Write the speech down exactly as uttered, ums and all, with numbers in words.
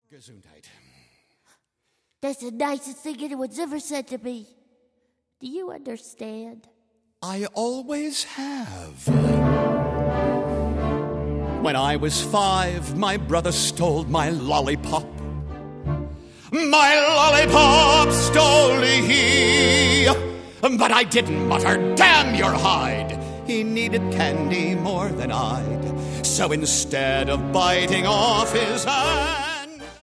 Gesundheit. That's the nicest thing anyone's ever said to me. Do you understand? I always have. When I was five, my brother stole my lollipop. My lollipop stole he. But I didn't mutter, damn your hide. He needed candy more than I'd. So instead of biting off his hand,